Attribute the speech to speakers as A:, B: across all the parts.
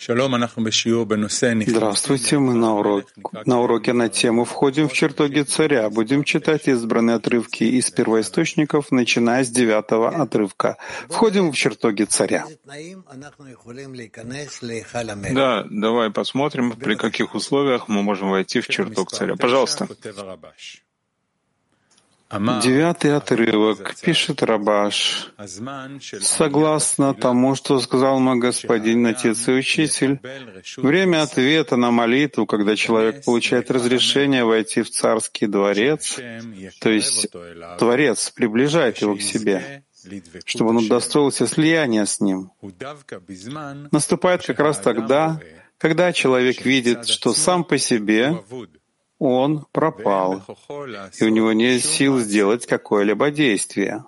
A: Здравствуйте, мы на уроке на тему «Входим в чертоги царя». Будем читать избранные отрывки из первоисточников, начиная с 9-го отрывка. Входим в чертоги царя.
B: Да, давай посмотрим, при каких условиях мы можем войти в чертог царя. Пожалуйста.
A: 9-й отрывок, пишет Рабаш. Согласно тому, что сказал мой господин, отец и учитель, время ответа на молитву, когда человек получает разрешение войти в царский дворец, то есть Творец приближает его к себе, чтобы он удостоился слияния с ним, наступает как раз тогда, когда человек видит, что сам по себе он пропал, и у него нет сил сделать какое-либо действие.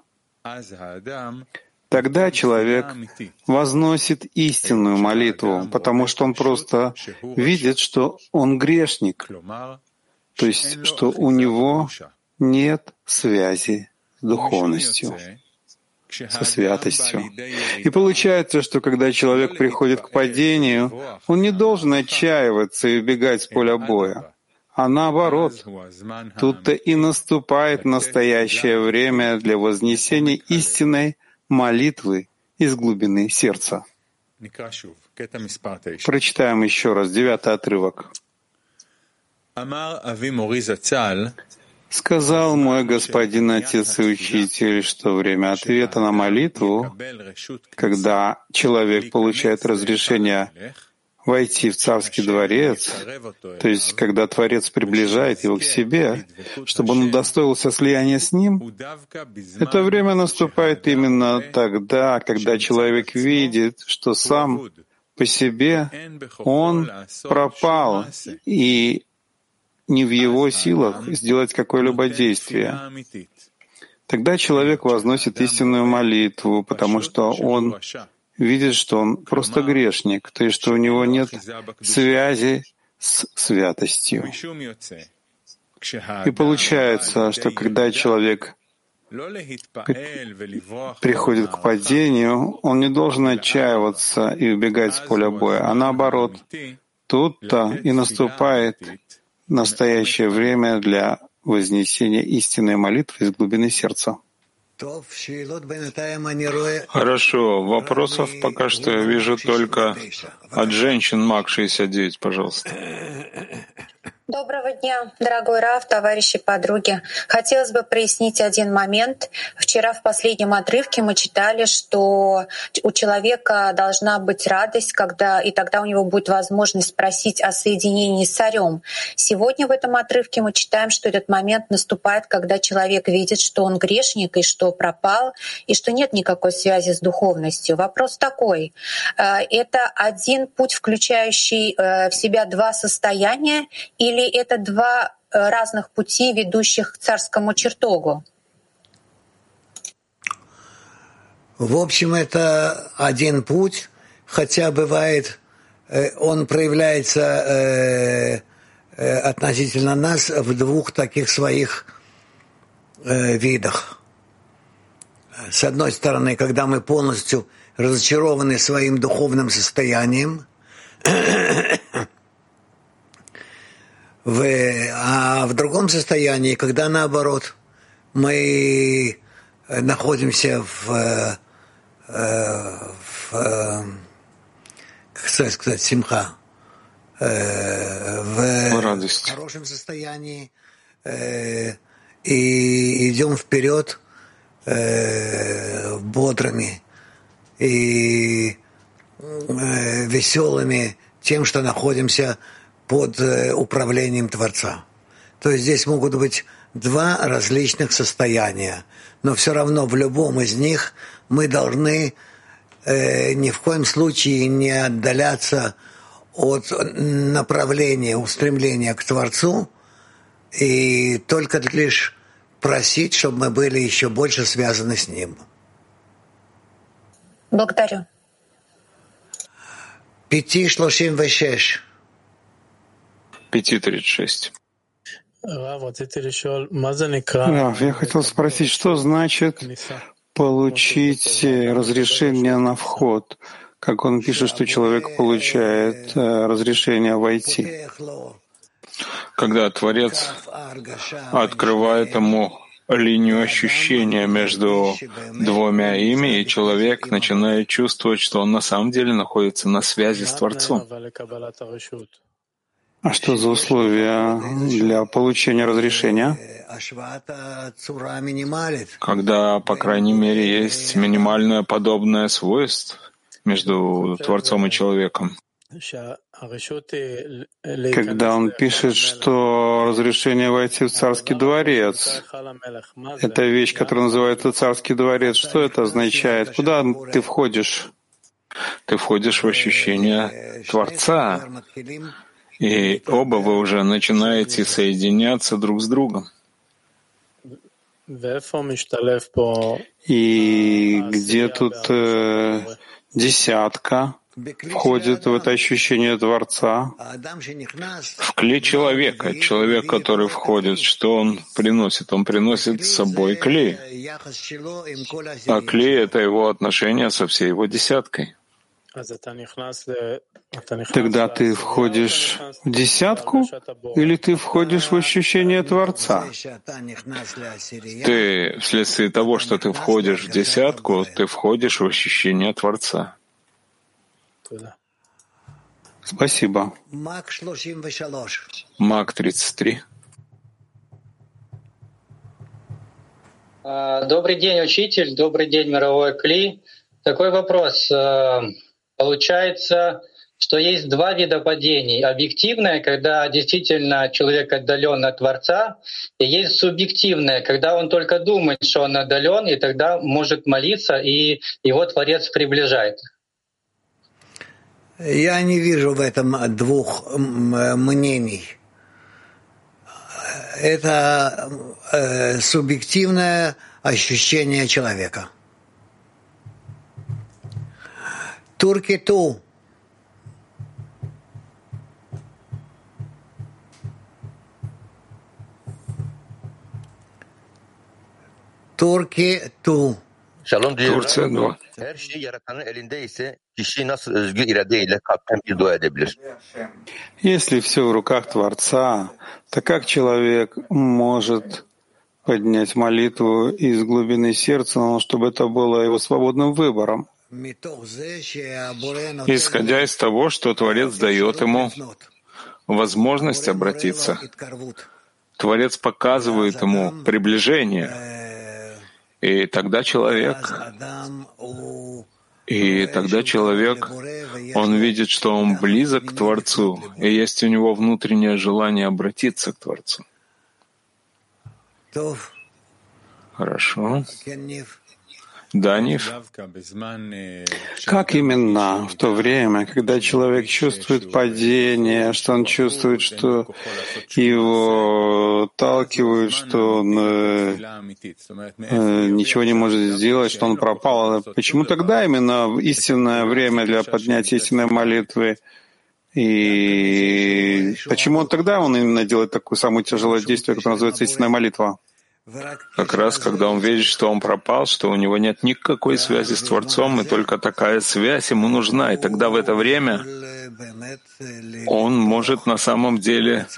A: Тогда человек возносит истинную молитву, потому что он просто видит, что он грешник, то есть что у него нет связи с духовностью, со святостью. И получается, что когда человек приходит к падению, он не должен отчаиваться и убегать с поля боя, а наоборот, тут-то и наступает настоящее время для вознесения истинной молитвы из глубины сердца. Прочитаем еще раз 9-й отрывок. «Сказал мой господин, отец и учитель, что время ответа на молитву, когда человек получает разрешение войти в царский дворец, то есть когда Творец приближает его к себе, чтобы он удостоился слияния с ним, это время наступает именно тогда, когда человек видит, что сам по себе он пропал, и не в его силах сделать какое-либо действие. Тогда человек возносит истинную молитву, потому что он видит, что он просто грешник, то есть что у него нет связи с святостью. И получается, что когда человек приходит к падению, он не должен отчаиваться и убегать с поля боя, а наоборот, тут-то и наступает настоящее время для вознесения истинной молитвы из глубины сердца.
B: Хорошо. Вопросов пока что я вижу только от женщин. МАК 69, пожалуйста.
C: Доброго дня, дорогой Рав, товарищи, подруги. Хотелось бы прояснить один момент. Вчера в последнем отрывке мы читали, что у человека должна быть радость, и тогда у него будет возможность спросить о соединении с царем. Сегодня в этом отрывке мы читаем, что этот момент наступает, когда человек видит, что он грешник и что пропал, и что нет никакой связи с духовностью. Вопрос такой. Это один путь, включающий в себя два состояния, или это два разных пути, ведущих к царскому чертогу?
D: В общем, это один путь, хотя бывает, он проявляется относительно нас в двух таких своих видах. С одной стороны, когда мы полностью разочарованы своим духовным состоянием, а в другом состоянии, когда наоборот мы находимся как сказать, симха, в хорошем состоянии и идем вперед бодрыми и веселыми тем, что находимся под управлением Творца. То есть здесь могут быть два различных состояния, но все равно в любом из них мы должны ни в коем случае не отдаляться от направления, устремления к Творцу и только лишь просить, чтобы мы были еще больше связаны с Ним.
C: Благодарю.
D: 5:36.
B: 5:36.
A: Я хотел спросить, что значит получить разрешение на вход? как он пишет, что человек получает разрешение войти.
B: Когда Творец открывает ему линию ощущения между двумя ими, и человек начинает чувствовать, что он на самом деле находится на связи с Творцом.
A: А что за условия для получения разрешения?
B: Когда, по крайней мере, есть минимальное подобное свойство между Творцом и человеком.
A: Когда он пишет, что разрешение войти в царский дворец — это вещь, которая называется царский дворец. Что это означает? Куда ты входишь?
B: Ты входишь в ощущение Творца, и оба вы уже начинаете соединяться друг с другом.
A: И где тут десятка входит в это ощущение Творца?
B: В клей человека. Человек, который входит, что он приносит? Он приносит с собой клей. А клей — это его отношение со всей его десяткой.
A: Тогда ты входишь в десятку или ты входишь в ощущение Творца?
B: Ты, вследствие того, что ты входишь в десятку, ты входишь в ощущение Творца.
A: Спасибо.
B: Мак 33.
E: Добрый день, учитель. Добрый день, мировой Кли. Такой вопрос. Получается, что есть два вида падений. Объективное, когда действительно человек отдален от Творца, и есть субъективное, когда он только думает, что он отдален, и тогда может молиться, и его Творец приближает.
D: Я не вижу в этом двух мнений. Это субъективное ощущение человека. Турки-ту. Турки-ту.
B: Турция 2.
F: Her şey yaratanın elinde ise kişi nasıl özgür iradeyle kalpten bir dua edebilir?
A: Если все в руках Творца, то как человек может поднять молитву из глубины сердца, но чтобы это было его свободным выбором?
B: Исходя из того, что Творец дает ему возможность обратиться, Творец показывает ему приближение, и тогда человек, он видит, что он близок к Творцу, и есть у него внутреннее желание обратиться к Творцу. Хорошо. Данив.
A: Как именно в то время, когда человек чувствует падение, что он чувствует, что его отталкивают, что он ничего не может сделать, что он пропал, почему тогда именно истинное время для поднятия истинной молитвы? И почему тогда он именно делает такое самое тяжелое действие, которое называется истинная молитва?
B: Как раз когда он видит, что он пропал, что у него нет никакой связи с Творцом, и только такая связь ему нужна. И тогда в это время он может на самом деле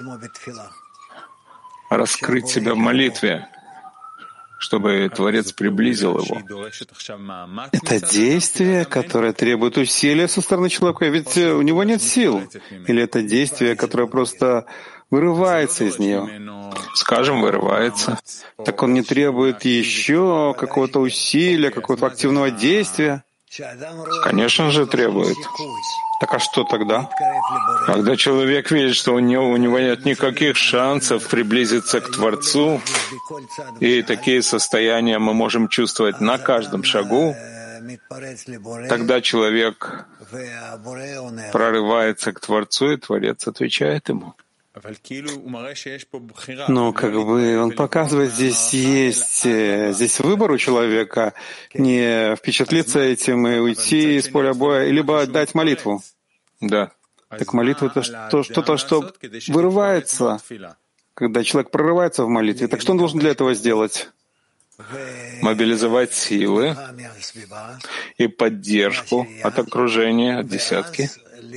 B: раскрыть себя в молитве, чтобы Творец приблизил его.
A: Это действие, которое требует усилия со стороны человека, ведь у него нет сил. Или это действие, которое просто вырывается из нее?
B: Скажем, вырывается.
A: Так он не требует еще какого-то усилия, какого-то активного действия?
B: Конечно же, требует.
A: Так а что тогда?
B: Когда человек видит, что у него нет никаких шансов приблизиться к Творцу, и такие состояния мы можем чувствовать на каждом шагу, тогда человек прорывается к Творцу, и Творец отвечает ему.
A: Но как бы он показывает, здесь выбор у человека не впечатлиться этим и уйти из поля боя, либо дать молитву.
B: Да.
A: Так молитва — это что-то, что вырывается, когда человек прорывается в молитве. Так что он должен для этого сделать?
B: мобилизовать силы и поддержку от окружения, от десятки,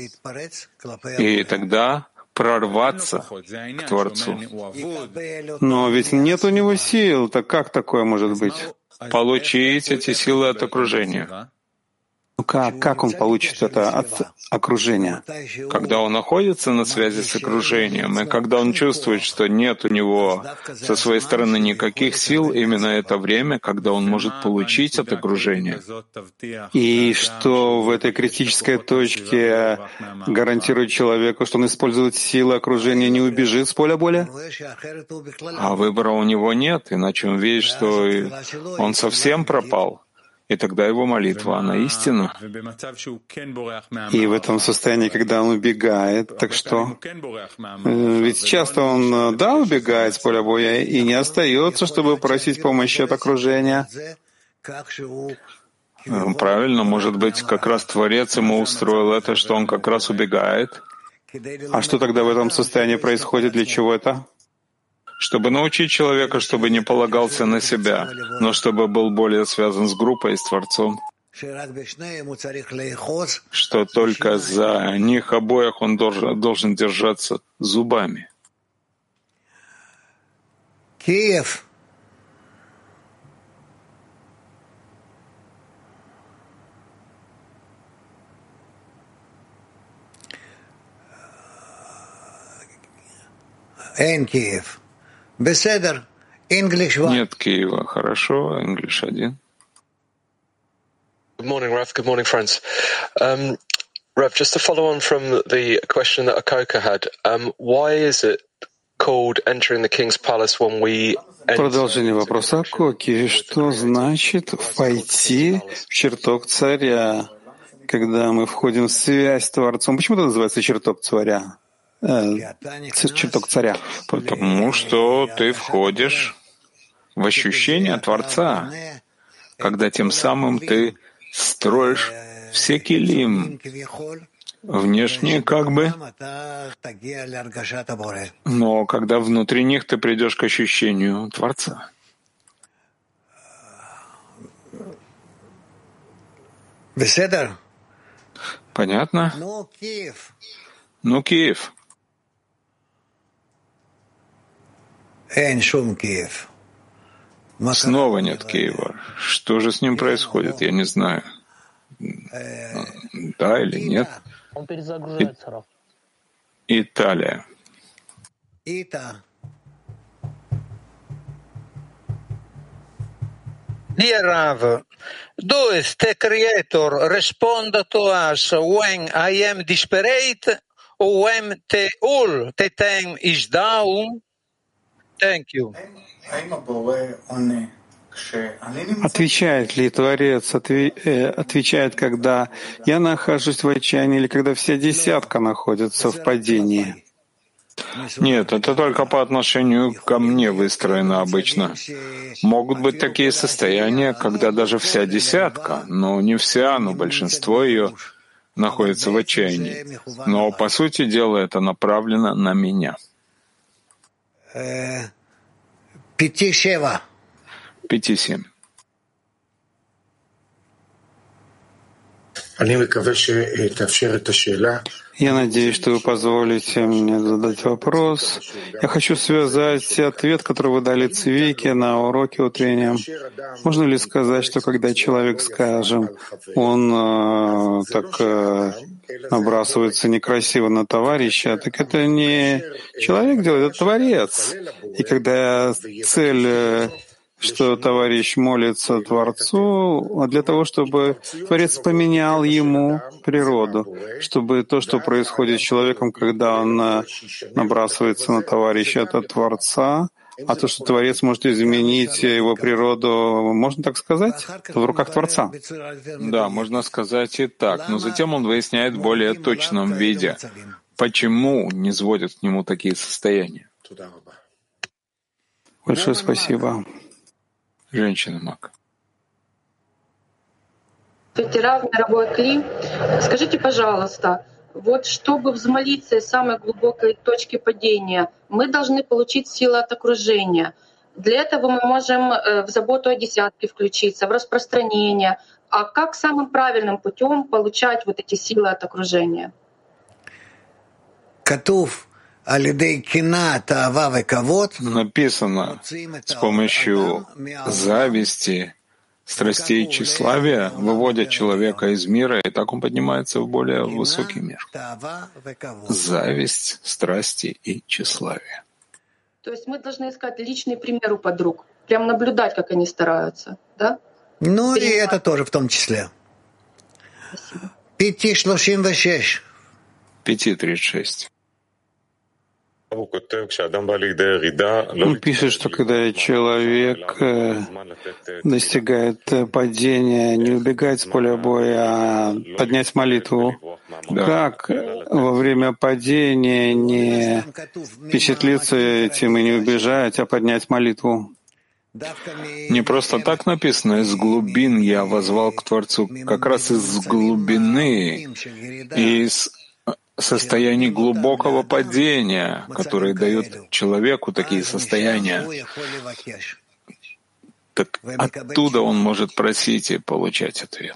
B: и тогда прорваться к Творцу.
A: Но ведь нет у него сил, так как такое может быть?
B: Получить эти силы от окружения.
A: Как он получит это от окружения?
B: Когда он находится на связи с окружением, и когда он чувствует, что нет у него со своей стороны никаких сил, именно это время, когда он может получить от окружения.
A: И что в этой критической точке гарантирует человеку, что он использует силы окружения, не убежит с поля боя?
B: А выбора у него нет, иначе он видит, что он совсем пропал. И тогда его молитва, она истина.
A: И в этом состоянии, когда он убегает, так что? Ведь часто он, убегает с поля боя и не остается, чтобы просить помощи от окружения.
B: Правильно, может быть, как раз Творец ему устроил это, что он как раз убегает.
A: А что тогда в этом состоянии происходит? Для чего это?
B: Чтобы научить человека, чтобы не полагался на себя, но чтобы был более связан с группой и с Творцом. Что только за них обоих он должен держаться зубами.
D: Киев. Киев.
B: Нет Киева. Хорошо. English 1.
G: Good morning, Rav. Good morning, friends. Rav, just to follow on from the question that Akoka had, why is it called entering the king's palace when we...
A: Продолжение вопроса Акоки. Что значит «войти в чертог царя», когда мы входим в связь с Творцом? Почему это называется чертог царя? Чертог царя.
B: Потому что ты входишь в ощущение Творца, когда тем самым ты строишь все килим, внешние как бы, но когда внутри них ты придешь к ощущению Творца. Понятно? Ну, Киев. Снова нет Киева. Что же с ним происходит? Я не знаю. Да или нет?
H: Он перезагружается, Рав.
B: Италия.
I: Dear Rav, does the Creator respond to us when I am desperate or when all the time is down? Thank you.
A: Отвечает ли Творец, отвечает, когда я нахожусь в отчаянии или когда вся десятка находится в падении?
B: Нет, это только по отношению ко мне выстроено обычно. Могут быть такие состояния, когда даже вся десятка, но не вся, но большинство ее находится в отчаянии. Но, по сути дела, это направлено на меня.
D: 5-7.
B: 5-7.
A: Я надеюсь, что вы позволите мне задать вопрос. Я хочу связать ответ, который вы дали Цвике на уроке утреннем. Можно ли сказать, что когда человек, скажем, он набрасывается некрасиво на товарища, так это не человек делает, это Творец. И когда цель, что товарищ молится Творцу для того, чтобы Творец поменял ему природу, чтобы то, что происходит с человеком, когда он набрасывается на товарища, это Творца, а то, что Творец может изменить его природу, можно так сказать, это в руках Творца.
B: Да, можно сказать и так, но затем он выясняет в более точном виде, почему не сводят к нему такие состояния.
A: Большое спасибо.
B: Женщина-маг.
J: Рав, мировой Кли, скажите, пожалуйста, вот чтобы взмолиться из самой глубокой точки падения, мы должны получить силу от окружения. Для этого мы можем в заботу о десятке включиться, в распространение. А как самым правильным путем получать вот эти силы от окружения?
B: Написано, с помощью зависти, страстей и тщеславия выводят человека из мира, и так он поднимается в более высокий мир. Зависть, страсти и тщеславие.
J: То есть мы должны искать личный пример у подруг, прям наблюдать, как они стараются, да?
D: Ну и это тоже в том числе.
J: Спасибо.
B: 5:36.
A: Он пишет, что когда человек достигает падения, не убегать с поля боя, а поднять молитву, как во время падения не впечатлиться этим и не убежать, а поднять молитву?
B: Не просто так написано, из глубин я воззвал к Творцу, как раз из глубины, из состояний глубокого падения, которые дают человеку такие состояния. Так оттуда он может просить и получать ответ.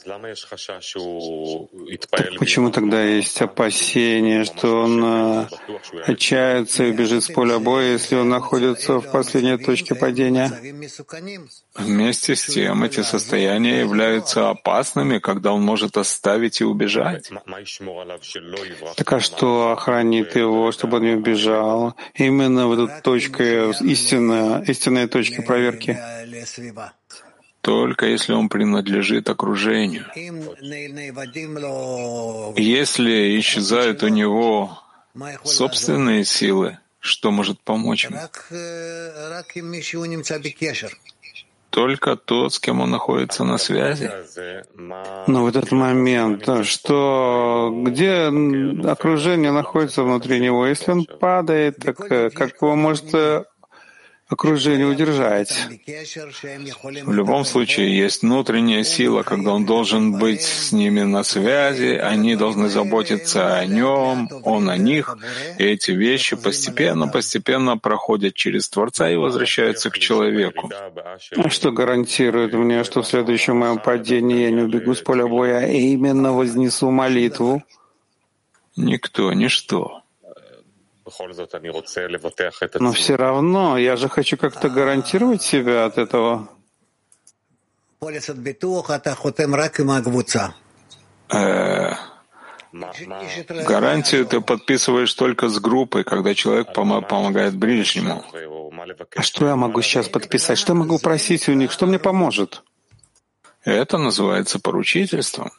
A: Так почему тогда есть опасение, что он отчается и бежит с поля боя, если он находится в последней точке падения?
B: Вместе с тем эти состояния являются опасными, когда он может оставить и убежать.
A: Так а что охранит его, чтобы он не убежал? Именно в эту точку, истинной точки проверки.
B: Только если он принадлежит окружению. Если исчезают у него собственные силы, что может помочь ему? Только тот, с кем он находится на связи.
A: Но в этот момент, где окружение находится внутри него, если он падает, так как его может окружение удержать?
B: В любом случае, есть внутренняя сила, когда он должен быть с ними на связи, они должны заботиться о нем, он о них, и эти вещи постепенно проходят через Творца и возвращаются к человеку.
A: А что гарантирует мне, что в следующем моем падении я не убегу с поля боя, а именно вознесу молитву?
B: Никто, ничто.
A: Но все равно, я же хочу как-то гарантировать себя от этого.
B: Гарантию ты подписываешь только с группой, когда человек помогает ближнему.
A: А что я могу сейчас подписать? Что я могу просить у них? Что мне поможет?
B: Это называется поручительством.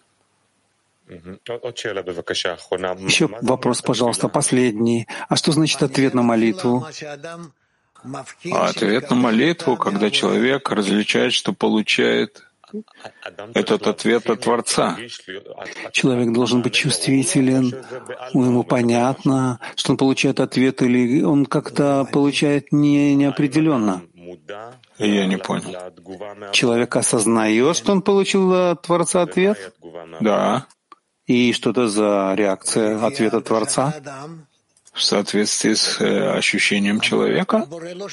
A: Еще вопрос, пожалуйста, последний. А что значит ответ на молитву?
B: Ответ на молитву, когда человек различает, что получает этот ответ от Творца.
A: Человек должен быть чувствителен, ему понятно, что он получает ответ, или он как-то получает неопределенно.
B: Я не понял.
A: Человек осознает, что он получил от Творца ответ?
B: Да.
A: И что это за реакция ответа Творца?
B: В соответствии с ощущением человека,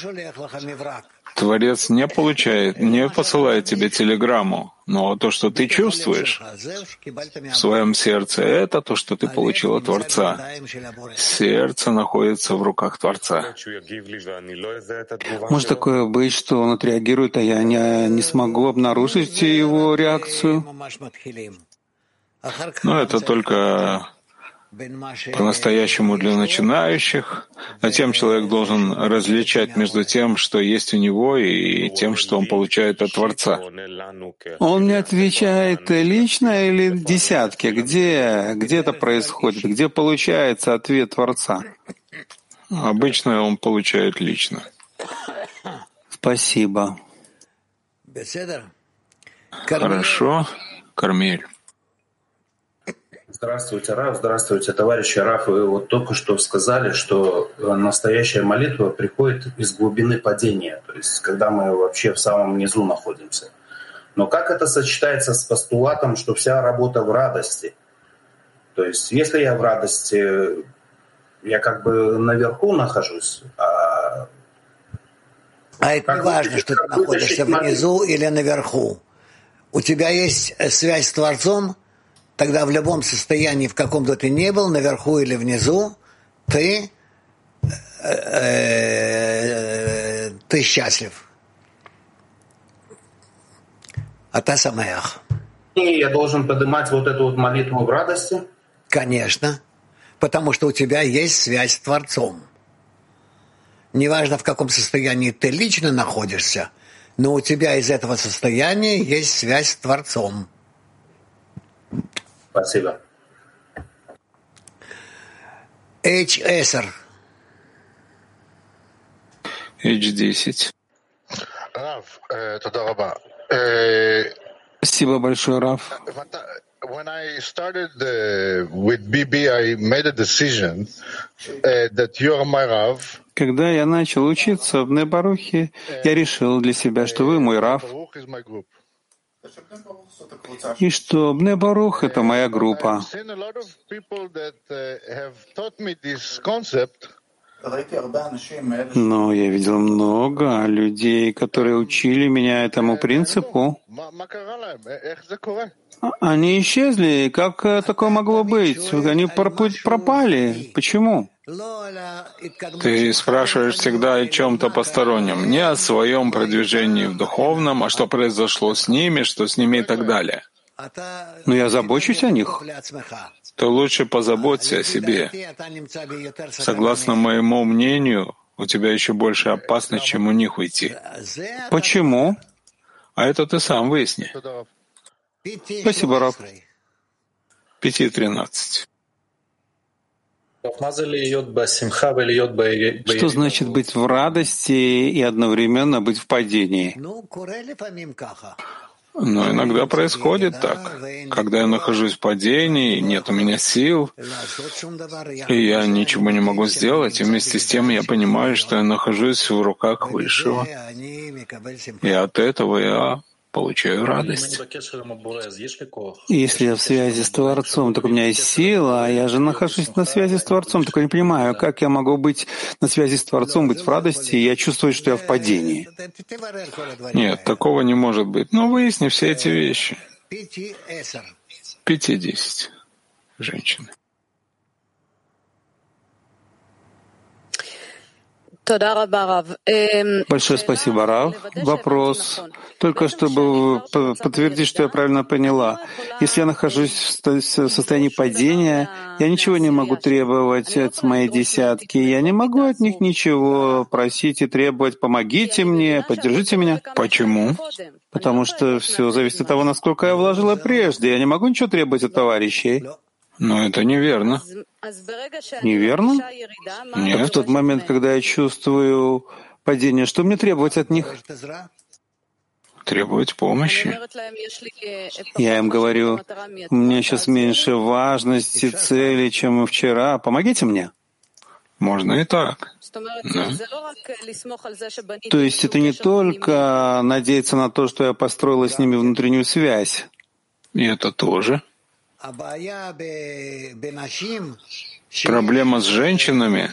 B: Творец не посылает тебе телеграмму, но то, что ты чувствуешь в своем сердце, это то, что ты получил от Творца. Сердце находится в руках Творца.
A: Может такое быть, что он отреагирует, а я не смогу обнаружить его реакцию?
B: Но это только по-настоящему для начинающих. Затем человек должен различать между тем, что есть у него, и тем, что он получает от Творца.
A: Он мне отвечает лично или в десятке? Где это происходит? Где получается ответ Творца?
B: Обычно он получает лично.
A: Спасибо.
B: Хорошо. Кармель.
K: Здравствуйте, Раф. Здравствуйте, товарищи Раф. Вы вот только что сказали, что настоящая молитва приходит из глубины падения, то есть когда мы вообще в самом низу находимся. Но как это сочетается с постулатом, что вся работа в радости? То есть если я в радости, я как бы наверху нахожусь, а
D: А это не важно, что ты находишься внизу или наверху. У тебя есть связь с Творцом, тогда в любом состоянии, в каком бы ты ни был, наверху или внизу, ты счастлив. Ата самеах.
K: И я должен поднимать вот эту вот молитву в радости?
D: Конечно, потому что у тебя есть связь с Творцом. Неважно, в каком состоянии ты лично находишься, но у тебя из этого состояния есть связь с Творцом.
K: Спасибо.
D: H10.
B: H10.
L: Рав, תודה רבה.
B: Спасибо большое, Рав.
L: When I started with BB, I made a decision that you are my Rav.
A: Когда я начал учиться в Бней-Барухе, я решил для себя, что вы мой Рав, и что Бней-Барух — это моя группа. Но я видел много людей, которые учили меня этому принципу. Они исчезли. Как такое могло быть? Они пропали. Почему?
B: Ты спрашиваешь всегда о чем-то постороннем, не о своем продвижении в духовном, а что произошло с ними, что с ними и так далее.
A: Но я забочусь о них.
B: То лучше позаботься о себе. Согласно моему мнению, у тебя еще больше опасность, чем у них уйти.
A: Почему?
B: А это ты сам выясни.
A: Спасибо, Рав.
B: 5:13.
A: Что значит быть в радости и одновременно быть в падении?
B: Но иногда происходит так. Когда я нахожусь в падении, нет у меня сил, и я ничего не могу сделать, и вместе с тем я понимаю, что я нахожусь в руках Высшего, и от этого я получаю радость.
A: Если я в связи с Творцом, так у меня есть сила, а я же нахожусь на связи с Творцом, так я не понимаю, как я могу быть на связи с Творцом, быть в радости, и я чувствую, что я в падении.
B: Нет, такого не может быть. Но выясни все эти вещи. 5:10. Женщины.
A: Большое спасибо, Рав. Вопрос, только чтобы подтвердить, что я правильно поняла. Если я нахожусь в состоянии падения, я ничего не могу требовать от моей десятки, я не могу от них ничего просить и требовать «помогите мне», «поддержите меня».
B: Почему?
A: Потому что все зависит от того, насколько я вложила прежде. Я не могу ничего требовать от товарищей.
B: Но это неверно.
A: Неверно?
B: Нет.
A: Так в тот момент, когда я чувствую падение, что мне требовать от них?
B: Требовать помощи.
A: Я им говорю, у меня сейчас меньше важности, цели, чем вчера. Помогите мне.
B: Можно и так. Да.
A: То есть это не только надеяться на то, что я построила с ними внутреннюю связь.
B: И это тоже. Проблема с женщинами,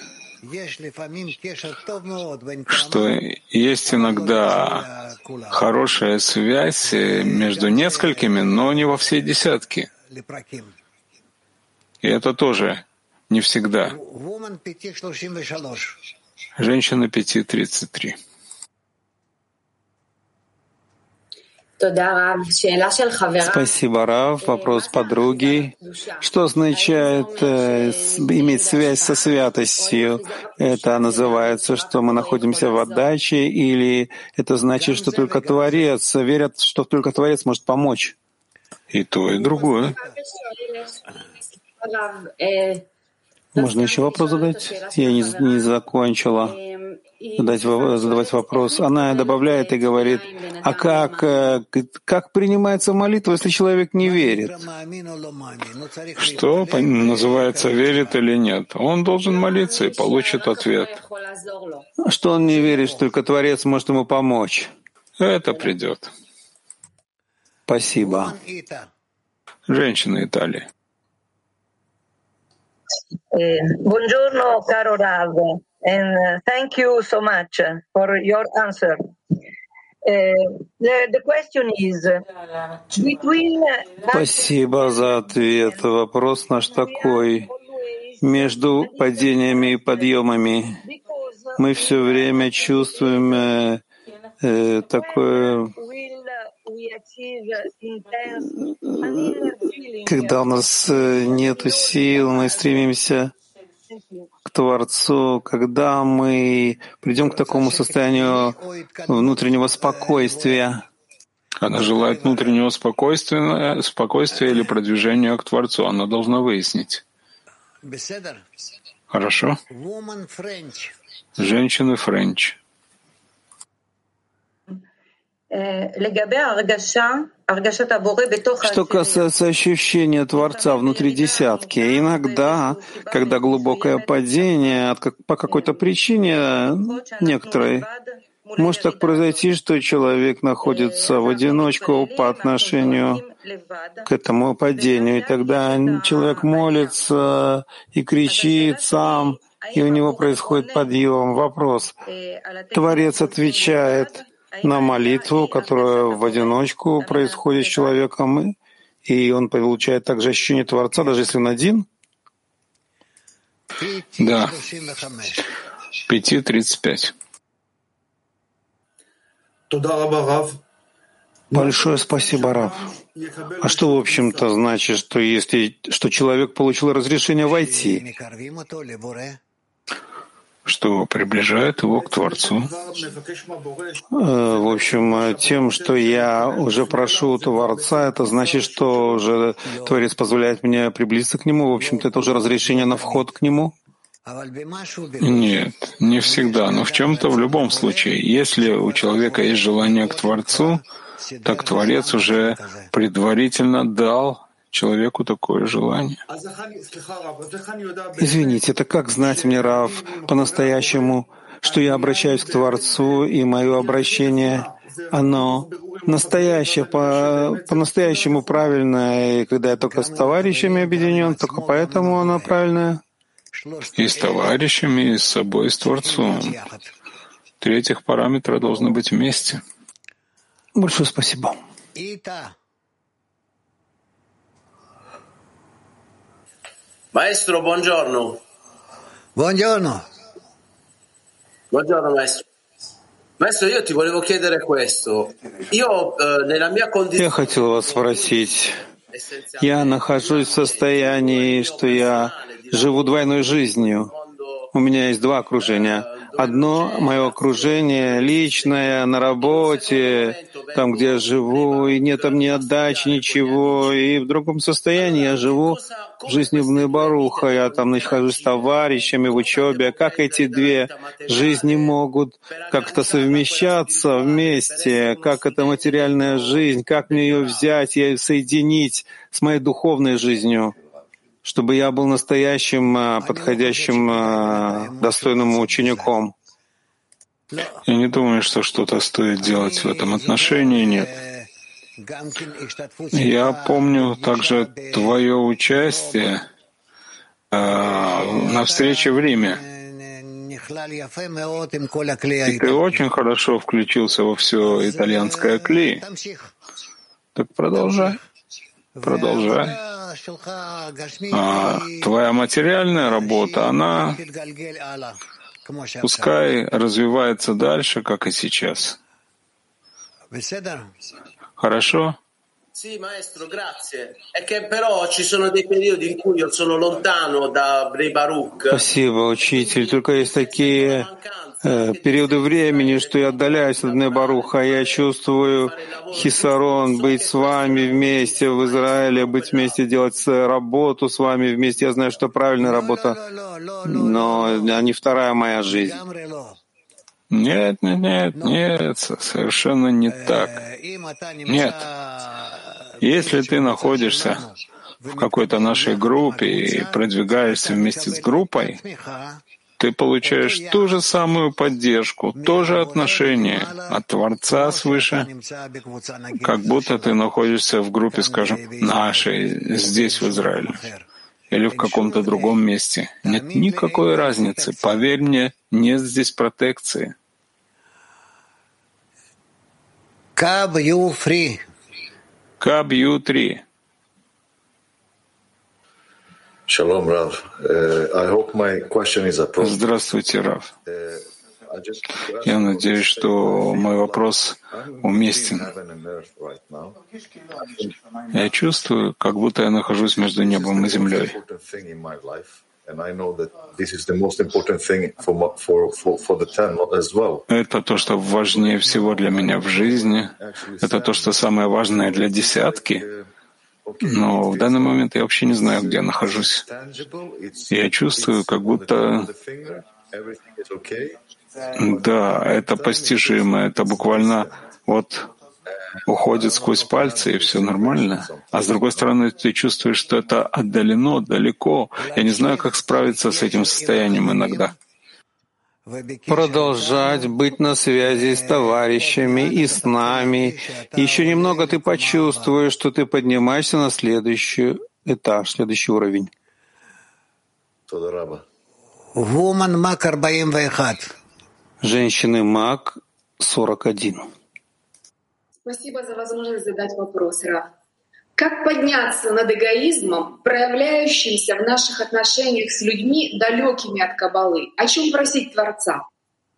B: что есть иногда хорошая связь между несколькими, но не во всей десятке. И это тоже не всегда. Женщина 5:33.
A: Спасибо, Рав. Вопрос подруги. Что означает иметь связь со святостью? Это называется, что мы находимся в отдаче, или это значит, что только Творец, верят, что только Творец может помочь?
B: И то, и другое.
A: Можно еще вопрос задать? Я не закончила задавать вопрос. Она добавляет и говорит, а как принимается молитва, если человек не верит?
B: Что называется, верит или нет? Он должен молиться и получит ответ.
A: Что он не верит, что только Творец может ему помочь?
B: Это придет.
A: Спасибо.
B: Женщина Италии.
M: Buongiorno caro Rav. And thank you so much for your answer. The question is,
A: Спасибо за ответ. Вопрос наш такой. Между падениями и подъемами мы все время чувствуем такое, когда у нас нет сил, мы стремимся к Творцу, когда мы придем к такому состоянию внутреннего спокойствия.
B: Она желает внутреннего спокойствия или продвижения к Творцу. Она должна выяснить. Хорошо? Женщины Френч.
A: Что касается ощущения Творца внутри десятки, иногда, когда глубокое падение по какой-то причине некоторой, может так произойти, что человек находится в одиночку по отношению к этому падению, и тогда человек молится и кричит сам, и у него происходит подъем. Вопрос. Творец отвечает на молитву, которая в одиночку происходит с человеком, и он получает также ощущение Творца, даже если он один?
B: Да. 5:35.
A: Большое спасибо, Рав. А что, в общем-то, значит, что человек получил разрешение войти?
B: Что приближает его к Творцу.
A: В общем, тем, что я уже прошу у Творца, это значит, что уже Творец позволяет мне приблизиться к Нему. В общем-то, это уже разрешение на вход к Нему.
B: Нет, не всегда, но в чем-то в любом случае. Если у человека есть желание к Творцу, так Творец уже предварительно дал человеку такое желание.
A: Извините, это как знать мне, Рав, по-настоящему, что я обращаюсь к Творцу, и мое обращение, оно настоящее, по-настоящему правильное, и когда я только с товарищами объединен, только поэтому оно правильное?
B: И с товарищами, и с собой, и с Творцом. Три этих параметра должны быть вместе.
A: Большое спасибо.
N: Maestro, buongiorno.
D: Buongiorno.
N: Buongiorno, maestro. Maestro, io ti volevo chiedere questo. Io nella mia condizione...
A: Я хотел вас спросить. Я нахожусь в состоянии, что я живу двойной жизнью. У меня есть два окружения. Одно мое окружение личное, на работе, там, где я живу, и нет там ни отдачи, ничего. И в другом состоянии я живу в жизни Бней Баруха. Я там нахожусь с товарищами в учебе. Как эти две жизни могут как-то совмещаться вместе? Как эта материальная жизнь? Как мне ее взять и соединить с моей духовной жизнью? Чтобы я был настоящим, подходящим, достойным учеником.
B: Я не думаю, что что-то стоит делать в этом отношении, нет. Я помню также твое участие на встрече в Риме. И ты очень хорошо включился во все итальянское кли. Так продолжай. Продолжай. Твоя материальная работа, она пускай развивается дальше, как и сейчас. Хорошо?
N: Sì, maestro, grazie. È che però ci sono dei periodi in cui io sono lontano da Bnei Baruch.
A: Спасибо, учитель. Только есть такие периоды времени, что я отдаляюсь от Бней Баруха, я чувствую хисарон, быть с вами вместе в Израиле, быть вместе, делать работу с вами вместе. Я знаю, что правильная работа, но не вторая моя жизнь.
B: Нет, совершенно не так. Нет. Если ты находишься в какой-то нашей группе и продвигаешься вместе с группой, ты получаешь ту же самую поддержку, то же отношение от Творца свыше, как будто ты находишься в группе, скажем, нашей, здесь, в Израиле. или в каком-то другом месте. Нет никакой разницы. Поверь мне, нет здесь протекции.
D: KU3.
B: KU3.
O: Shalom, Rav. I hope my question is appropriate.
B: Здравствуйте, Рав. Я надеюсь, что мой вопрос уместен. Я чувствую, как будто я нахожусь между небом и землей. Это то, что важнее всего для меня в жизни. Это то, что самое важное для десятки. Но в данный момент я вообще не знаю, где я нахожусь. Я чувствую, как будто... Да, это постижимо, это буквально вот уходит сквозь пальцы, и все нормально. А с другой стороны, ты чувствуешь, что это отдалено, далеко. Я не знаю, как справиться с этим состоянием иногда.
A: Продолжать быть на связи с товарищами и с нами. Еще немного ты почувствуешь, что ты поднимаешься на следующий этаж, следующий уровень.
D: Woman Mак 41.
A: Женщины Мак 41.
P: Спасибо за возможность задать вопрос, Раф. Как подняться над эгоизмом, проявляющимся в наших отношениях с людьми, далекими от Каббалы? О чем просить Творца?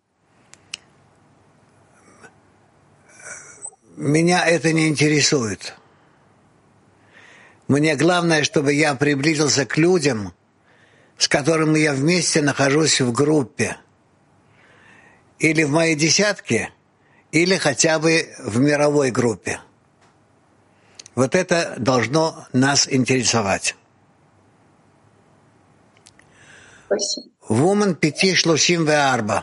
D: Меня это не интересует. Мне главное, чтобы я приблизился к людям, с которыми я вместе нахожусь в группе. Или в моей десятке, или хотя бы в мировой группе. Вот это должно нас интересовать.
P: Спасибо.
D: Woman 5:34.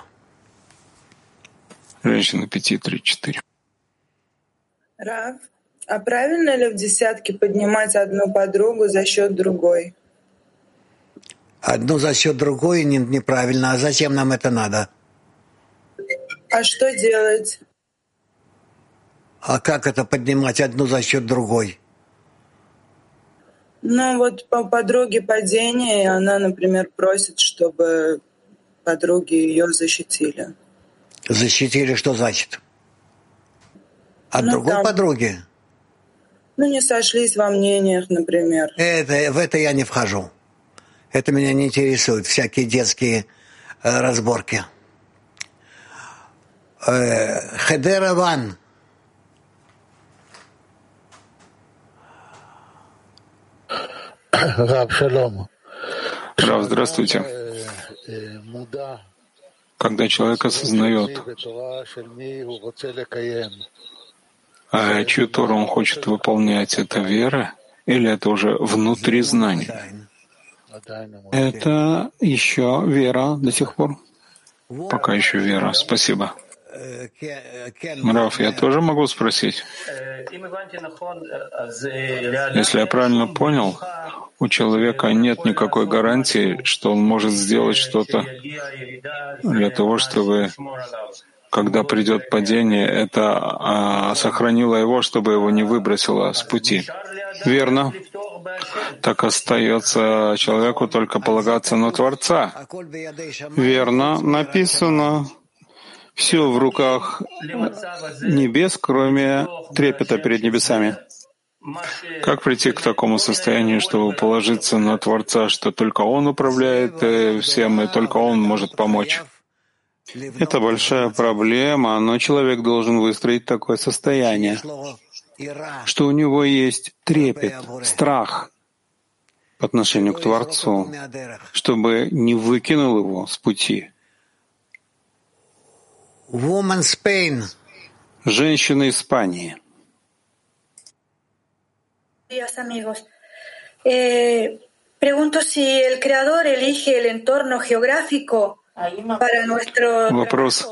B: Женщина 5:34.
Q: Рав, а правильно ли в десятке поднимать одну подругу за счет другой?
D: Одну за счет другой неправильно. А зачем нам это надо?
Q: А что делать?
D: А как это поднимать одну за счет другой?
Q: Ну вот по подруге падение, и она, например, просит, чтобы подруги ее защитили.
D: Защитили что значит? От другой подруги?
Q: Ну не сошлись во мнениях, например.
D: В это я не вхожу. Это меня не интересует, всякие детские разборки. Хедера Ван.
L: Рав, шалом.
B: Рав, здравствуйте. Когда человек осознает, чью Тору он хочет выполнять, это вера или это уже внутри знания?
A: Это еще вера до сих пор.
B: Пока еще вера. Спасибо. Раф, я тоже могу спросить? Если я правильно понял, у человека нет никакой гарантии, что он может сделать что-то для того, чтобы, когда придет падение, это сохранило его, чтобы его не выбросило с пути.
A: Верно.
B: Так остается человеку только полагаться на Творца.
A: Верно. Написано, все в руках небес, кроме трепета перед небесами.
B: Как прийти к такому состоянию, чтобы положиться на Творца, что только Он управляет всем, и только Он может помочь?
A: Это большая проблема, но человек должен выстроить такое состояние, что у него есть трепет, страх по отношению к Творцу, чтобы не выкинул его с пути. Женщина Испании.
C: Pregunto si el creador elige el entorno geográfico para nuestro
B: Вопрос.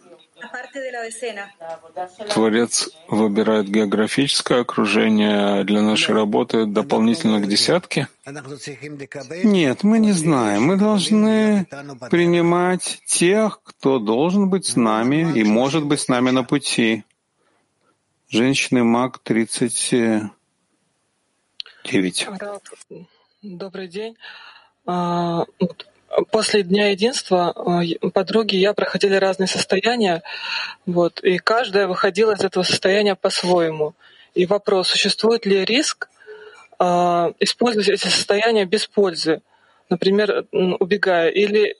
B: Творец выбирает географическое окружение для нашей работы дополнительно к десятке?
A: Нет, мы не знаем. Мы должны принимать тех, кто должен быть с нами и может быть с нами на пути. Женщины Мак 39.
R: Добрый день. После Дня единства подруги и я проходили разные состояния, и каждая выходила из этого состояния по-своему. И вопрос, существует ли риск использовать эти состояния без пользы, например, убегая, или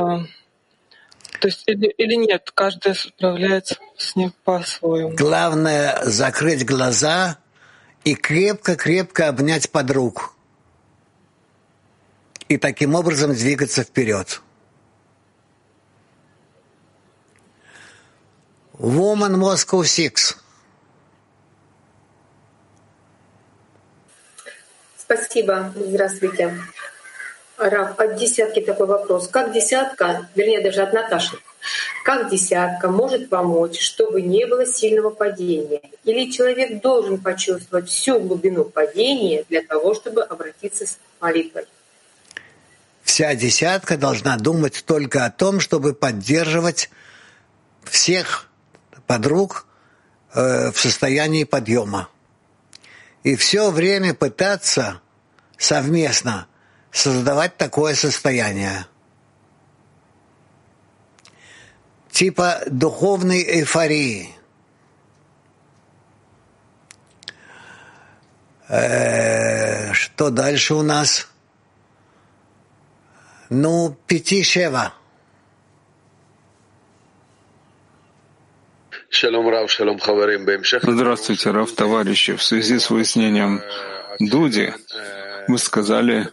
R: нет, каждая справляется с ним по-своему.
D: Главное — закрыть глаза и крепко-крепко обнять подруг. И таким образом двигаться вперед. Woman Moscow 6.
S: Спасибо. Здравствуйте. Рав, от десятки такой вопрос. Как десятка, вернее даже от Наташи, как десятка может помочь, чтобы не было сильного падения? Или человек должен почувствовать всю глубину падения для того, чтобы обратиться с молитвой?
D: Вся десятка должна думать только о том, чтобы поддерживать всех подруг в состоянии подъема. И все время пытаться совместно создавать такое состояние. Типа духовной эйфории. Что дальше у нас? 5-7.
B: Здравствуйте, Рав, товарищи. В связи с выяснением Дуди, вы сказали,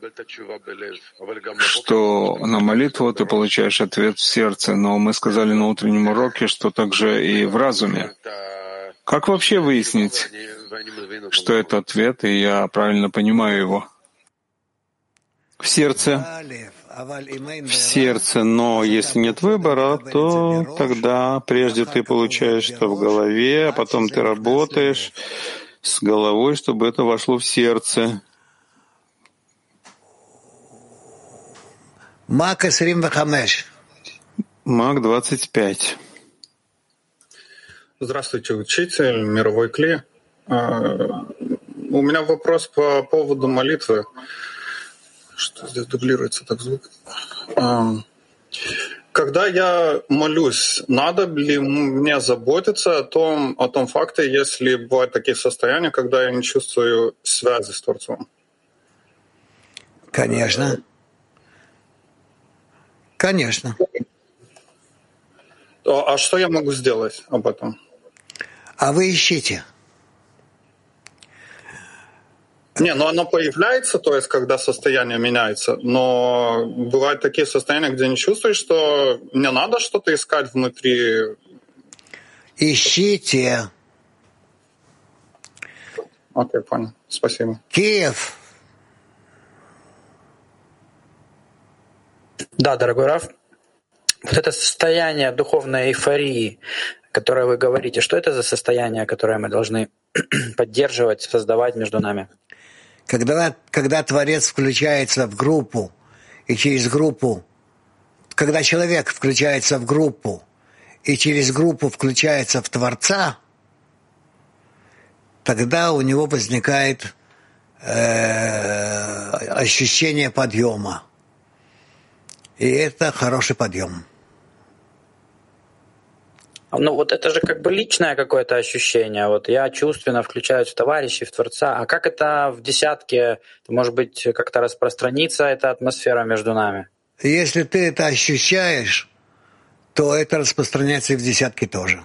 B: что на молитву ты получаешь ответ в сердце, но мы сказали на утреннем уроке, что также и в разуме. Как вообще выяснить, что это ответ, и я правильно понимаю его?
A: В сердце, но если нет выбора, то тогда прежде ты получаешь что в голове, а потом ты работаешь с головой, чтобы это вошло в сердце.
D: Мак 25.
A: Мак 25.
T: Здравствуйте, учитель, мировой Кли. У меня вопрос по поводу молитвы. Что здесь дублируется так звук? Когда я молюсь, надо ли мне заботиться о том факте, если бывают такие состояния, когда я не чувствую связи с Творцом?
D: Конечно. Конечно.
T: А что я могу сделать об этом?
D: А вы ищите.
T: Оно появляется, то есть когда состояние меняется, но бывают такие состояния, где не чувствуешь, что не надо что-то искать внутри.
D: Ищите.
T: Окей, понял. Спасибо.
D: Киев.
U: Да, дорогой Рав, вот это состояние духовной эйфории, которое вы говорите, что это за состояние, которое мы должны поддерживать, создавать между нами?
D: Когда Творец включается в группу, и через группу, когда человек включается в группу, и через группу включается в Творца, тогда у него возникает ощущение подъема. И это хороший подъем.
U: Это же как бы личное какое-то ощущение. Я чувственно включаюсь в товарищей, в Творца. А как это в десятке, может быть, как-то распространится эта атмосфера между нами?
D: Если ты это ощущаешь, то это распространяется и в десятке тоже.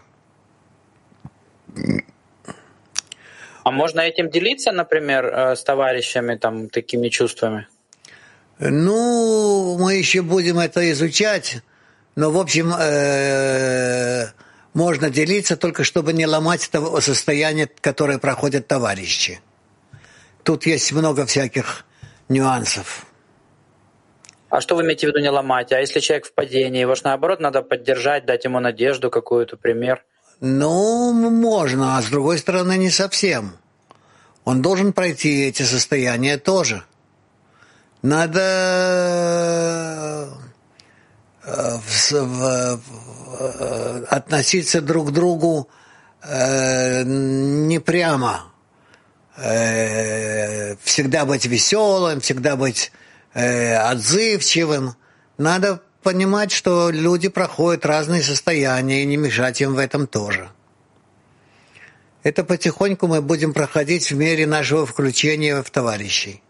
U: А можно этим делиться, например, с товарищами, такими чувствами?
D: Мы еще будем это изучать, но, в общем, можно делиться, только чтобы не ломать того состояния, которое проходят товарищи. Тут есть много всяких нюансов.
U: А что вы имеете в виду не ломать? А если человек в падении, его же наоборот надо поддержать, дать ему надежду какую-то, пример?
D: Можно, а с другой стороны не совсем. Он должен пройти эти состояния тоже. Надо относиться друг к другу не прямо, всегда быть веселым, всегда быть отзывчивым. Надо понимать, что люди проходят разные состояния, и не мешать им в этом тоже. Это потихоньку мы будем проходить в мере нашего включения в товарищей.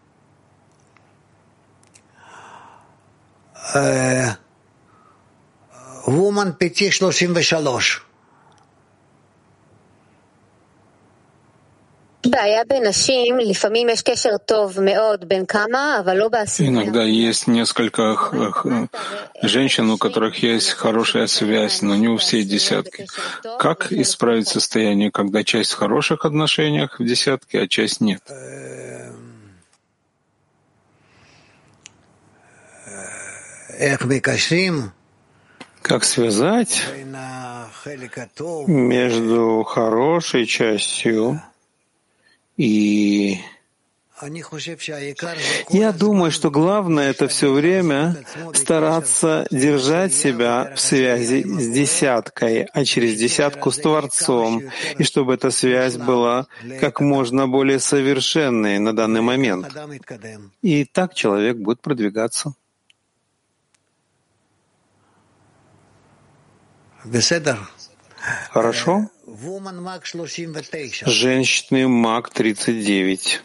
D: Woman 533.
B: Иногда есть несколько женщин, у которых есть хорошая связь, но не у всей десятки. Как исправить состояние, когда часть в хороших отношениях в десятке, а часть нет? Как связать между хорошей частью и... Я думаю, что главное — это все время стараться держать себя в связи с десяткой, а через десятку с Творцом, и чтобы эта связь была как можно более совершенной на данный момент. И так человек будет продвигаться. Хорошо? Женщины Маг 39.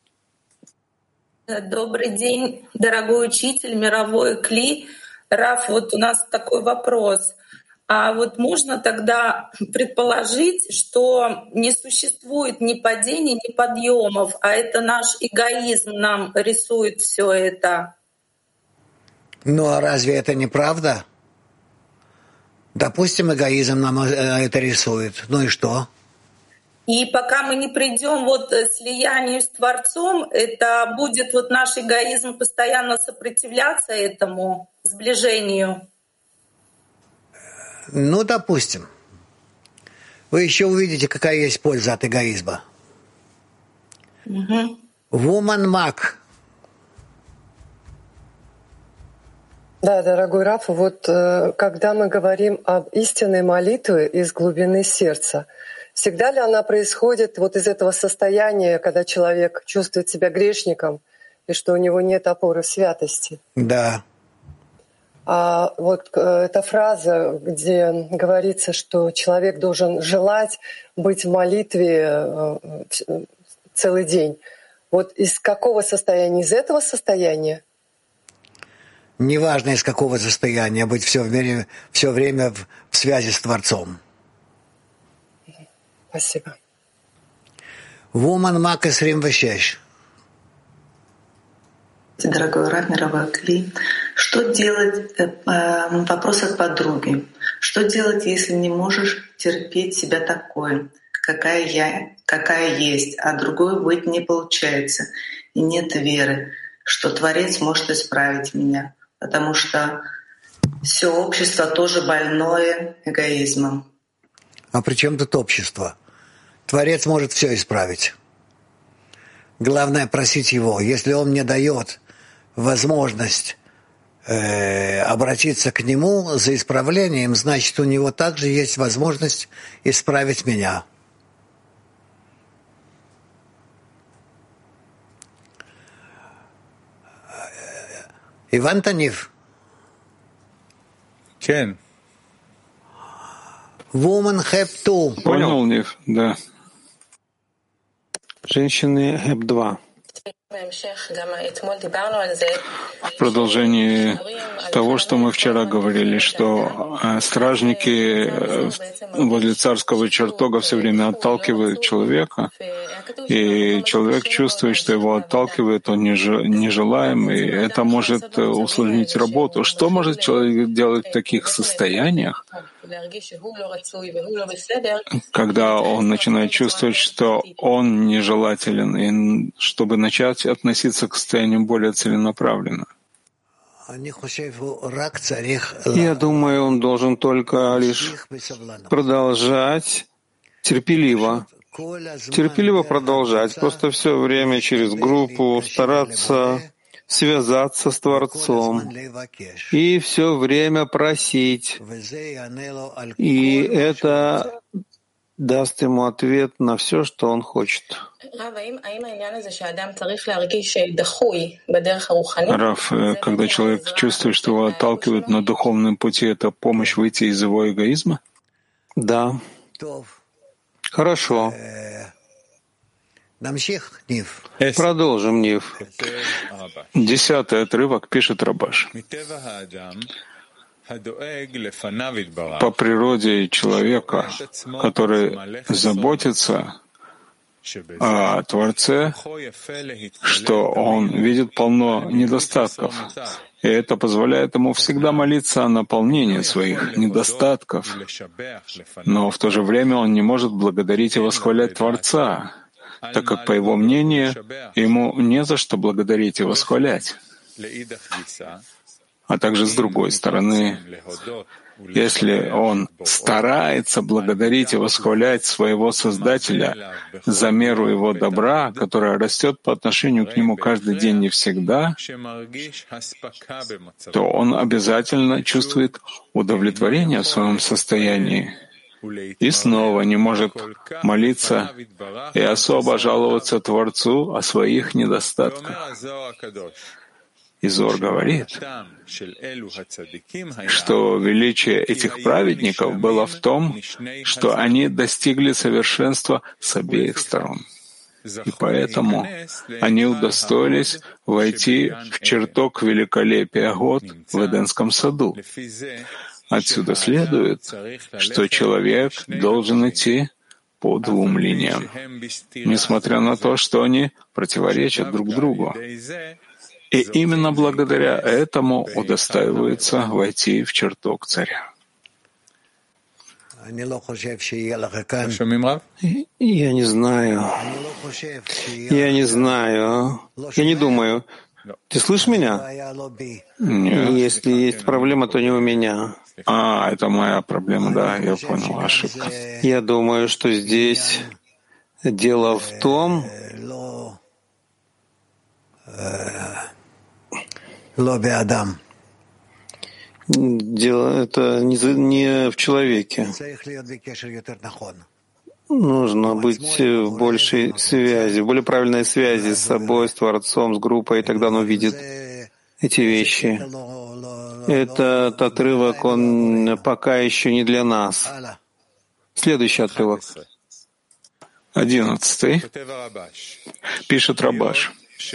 E: Добрый день, дорогой учитель, мировой Кли. Раф, вот у нас такой вопрос. А вот можно тогда предположить, что не существует ни падений, ни подъемов, а это наш эгоизм нам рисует все это?
D: Ну а разве это не правда? Допустим, эгоизм нам это рисует. Ну и что?
E: И пока мы не придем вот к слиянию с Творцом, это будет вот наш эгоизм постоянно сопротивляться этому сближению.
D: Ну, допустим. Вы еще увидите, какая есть польза от эгоизма. Woman Mag.
V: Да, дорогой Раф, вот когда мы говорим об истинной молитве из глубины сердца, всегда ли она происходит вот из этого состояния, когда человек чувствует себя грешником и что у него нет опоры в святости?
D: Да.
V: А вот эта фраза, где говорится, что человек должен желать быть в молитве целый день, вот из какого состояния? Из этого состояния?
D: Неважно, из какого состояния, быть все время в связи с Творцом.
V: Спасибо.
D: Woman Mag 26.
W: Дорогой Рав, мировой Кли, что делать, вопрос от подруги, что делать, если не можешь терпеть себя такой, какая есть, а другой быть не получается, и нет веры, что Творец может исправить меня, потому что все общество тоже больное эгоизмом.
D: А при чем тут общество? Творец может все исправить. Главное — просить Его. Если Он мне дает возможность обратиться к Нему за исправлением, значит, у Него также есть возможность исправить меня. Иван Танив.
B: Кен.
D: Woman Heb 2.
B: Понял, Нив? Да. Женщины Heb 2. В продолжении того, что мы вчера говорили, что стражники возле царского чертога все время отталкивают человека, и человек чувствует, что его отталкивает, он нежелаемый, и это может усложнить работу. Что может человек делать в таких состояниях, когда он начинает чувствовать, что он нежелателен, и чтобы начать относиться к состоянию более целенаправленно?
A: Я думаю, он должен только лишь продолжать терпеливо продолжать, просто все время через группу стараться связаться с Творцом и все время просить. И это даст ему ответ на все, что он хочет.
B: Рав, когда человек чувствует, что его отталкивают на духовном пути, это помощь выйти из его эгоизма?
A: Да. Хорошо. Продолжим, Нив.
B: 10-й отрывок, пишет Рабаш. По природе человека, который заботится о Творце, что он видит полно недостатков, и это позволяет ему всегда молиться о наполнении своих недостатков, но в то же время он не может благодарить и восхвалять Творца, так как, по его мнению, ему не за что благодарить и восхвалять. А также, с другой стороны, если он старается благодарить и восхвалять своего Создателя за меру его добра, которая растет по отношению к нему каждый день и всегда, то он обязательно чувствует удовлетворение в своем состоянии и снова не может молиться и особо жаловаться Творцу о своих недостатках. И Зор говорит, что величие этих праведников было в том, что они достигли совершенства с обеих сторон. И поэтому они удостоились войти в чертог великолепия год в Эдемском саду. Отсюда следует, что человек должен идти по двум линиям, несмотря на то, что они противоречат друг другу. И именно благодаря этому удостаивается войти в чертог царя.
A: Я не знаю. Я не думаю. Ты слышишь меня?
B: Нет.
A: Если есть проблема, то не у меня.
B: Это моя проблема, да, я понял, ошибка.
A: Я думаю, что здесь дело в том, дело это не в человеке. Нужно быть в большей связи, в более правильной связи с собой, с Творцом, с группой, и тогда он увидит эти вещи. Этот отрывок, он пока еще не для нас. Следующий отрывок.
B: 11-й. Пишет Рабаш.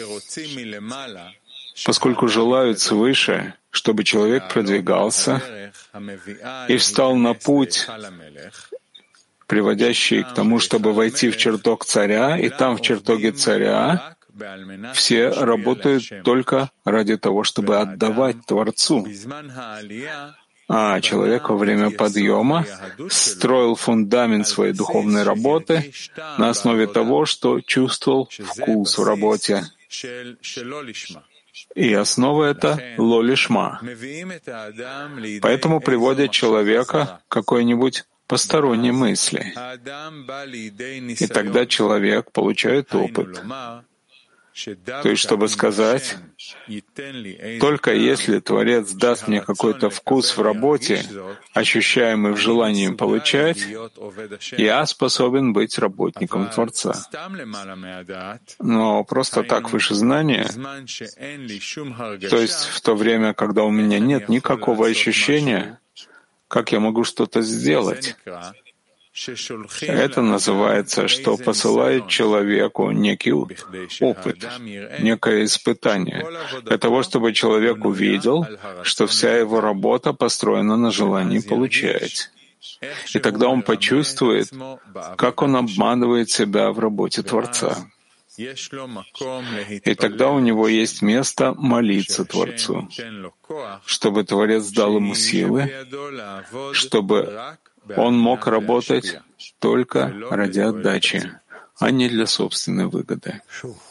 B: Поскольку желают свыше, чтобы человек продвигался и встал на путь, приводящий к тому, чтобы войти в чертог царя, и там, в чертоге царя, все работают только ради того, чтобы отдавать Творцу. А человек во время подъема строил фундамент своей духовной работы на основе того, что чувствовал вкус в работе. И основа — это ло-лишма. Поэтому приводят человека к какой-нибудь посторонней мысли. И тогда человек получает опыт. То есть, чтобы сказать, только если Творец даст мне какой-то вкус в работе, ощущаемый в желании получать, я способен быть работником Творца. Но просто так выше знания, то есть в то время, когда у меня нет никакого ощущения, как я могу что-то сделать? Это называется, что посылает человеку некий опыт, некое испытание, для того, чтобы человек увидел, что вся его работа построена на желании получать. И тогда он почувствует, как он обманывает себя в работе Творца. И тогда у него есть место молиться Творцу, чтобы Творец дал ему силы, чтобы он мог работать только ради отдачи, а не для собственной выгоды.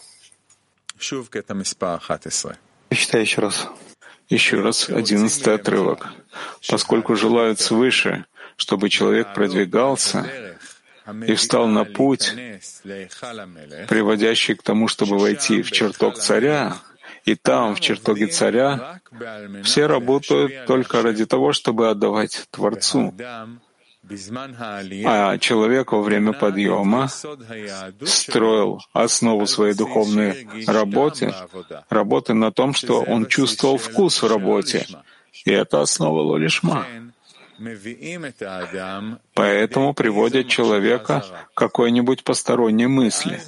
A: Читай еще раз.
B: Еще раз, 11-й отрывок. Поскольку желают свыше, чтобы человек продвигался и встал на путь, приводящий к тому, чтобы войти в чертог царя, и там, в чертоге царя, все работают только ради того, чтобы отдавать Творцу. А человек во время подъема строил основу своей духовной работы на том, что он чувствовал вкус в работе. И это основа ло-лишма. Поэтому приводят человека к какой-нибудь посторонней мысли.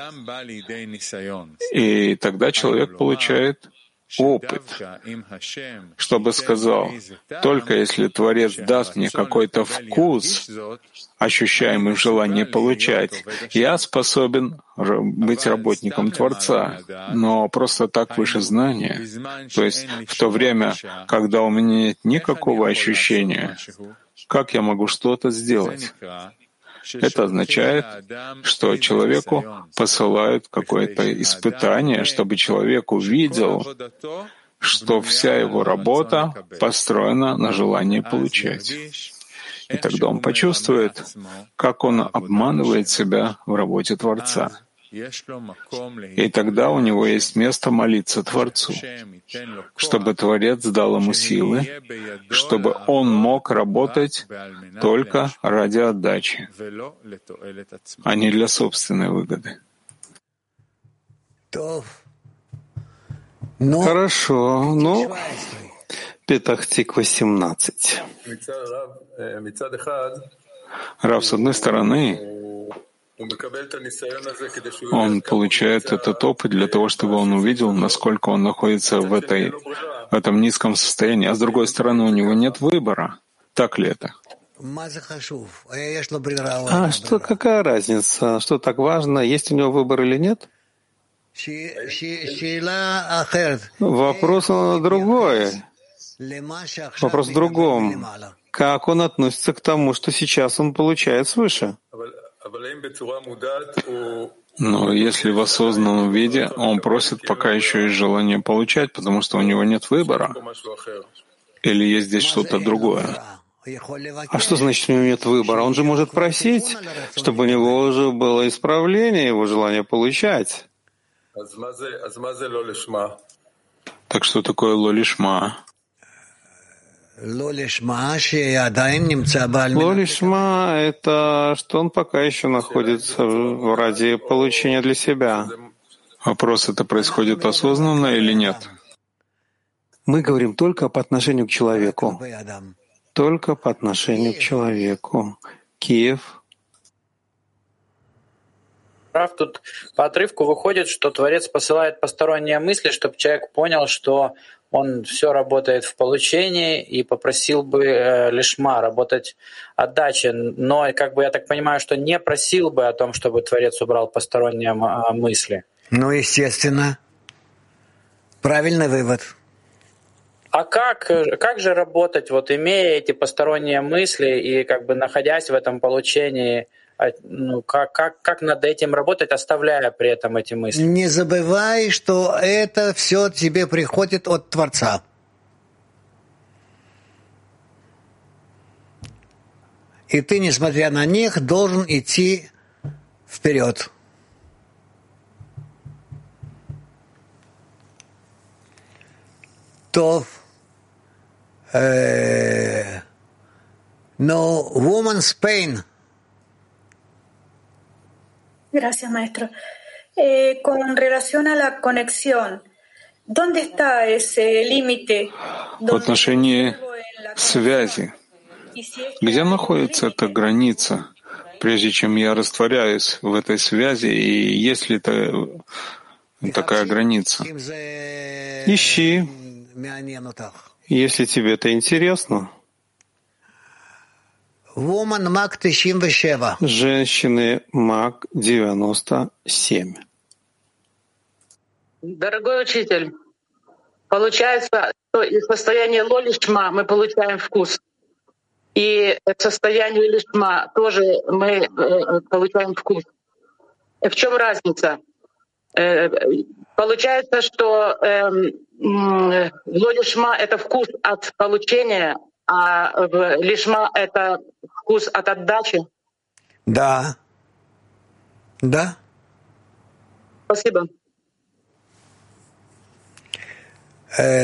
B: И тогда человек получает опыт, чтобы сказал, только если Творец даст мне какой-то вкус, ощущаемый в желании получать, я способен быть работником Творца, но просто так выше знания. То есть в то время, когда у меня нет никакого ощущения, как я могу что-то сделать? Это означает, что человеку посылают какое-то испытание, чтобы человек увидел, что вся его работа построена на желании получать. И тогда он почувствует, как он обманывает себя в работе Творца. И тогда у него есть место молиться Творцу, чтобы Творец дал ему силы, чтобы он мог работать только ради отдачи, а не для собственной выгоды.
A: Хорошо, Петах Тиква 17.
B: Рав, с одной стороны, он получает этот опыт для того, чтобы он увидел, насколько он находится в этом низком состоянии, а с другой стороны, у него нет выбора. Так ли это?
A: А что, какая разница? Что так важно? Есть у него выбор или нет? Вопрос другой. Вопрос в другом. Как он относится к тому, что сейчас он получает свыше?
B: Но если в осознанном виде, он просит пока еще и желание получать, потому что у него нет выбора. Или есть здесь что-то другое?
A: А что значит, у него нет выбора? Он же может просить, чтобы у него уже было исправление его желания получать.
B: Так что такое ло-лишма?
A: Ло-лишма — это что он пока еще находится ради получения для себя.
B: Вопрос, это происходит осознанно или нет?
A: Мы говорим только по отношению к человеку. Только по отношению к человеку. Киев.
U: Прав, тут по отрывку выходит, что Творец посылает посторонние мысли, чтобы человек понял, что он все работает в получении и попросил бы лишма, работать отдачи. Но, я так понимаю, что не просил бы о том, чтобы Творец убрал посторонние мысли.
D: Естественно. Правильный вывод.
U: А как же работать, имея эти посторонние мысли и находясь в этом получении, как над этим работать, оставляя при этом эти мысли?
D: Не забывай, что это все тебе приходит от Творца. И ты, несмотря на них, должен идти вперед. No woman's pain.
C: Gracias, maestro. Con relación a la conexión, ¿dónde está ese límite?
B: В отношении связи. Где находится эта граница, прежде чем я растворяюсь в этой связи, и есть ли это такая граница?
A: Ищи, если тебе это интересно. Женщины МАК 97.
M: Дорогой учитель, получается, что из состояния ло-лишма мы получаем вкус. И в состоянии лишма тоже мы получаем вкус. В чем разница? Получается, что ло-лишма — это вкус от получения, а лишма — это вкус от отдачи?
D: Да.
M: Спасибо.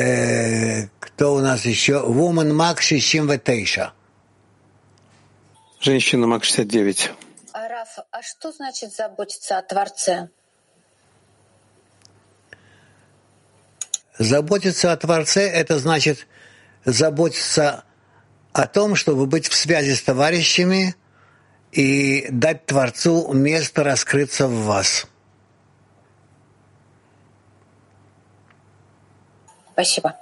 D: Кто у нас еще? Woman Max 69.
A: Женщина МАК 69.
C: Раф, а что значит заботиться о Творце?
D: Заботиться о Творце — это значит заботиться о том, чтобы быть в связи с товарищами и дать Творцу место раскрыться в вас.
C: Спасибо.